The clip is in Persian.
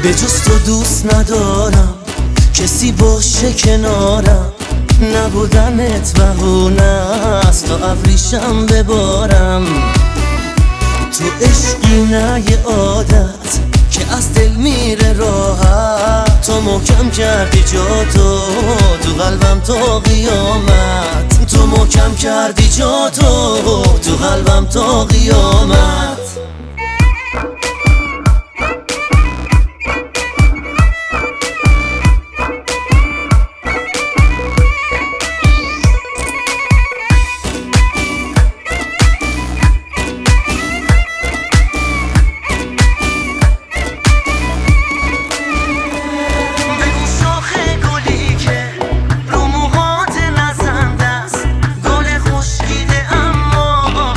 به جز تو دوست ندارم کسی باشه کنارم، نبودنت بهونه است تا ابریشم ببارم. تو عشقی نه یه عادت که از دل میره راحت، تو محکم کردی جا تو قلبم تا قیامت، تو محکم کردی جا تو قلبم تا قیامت.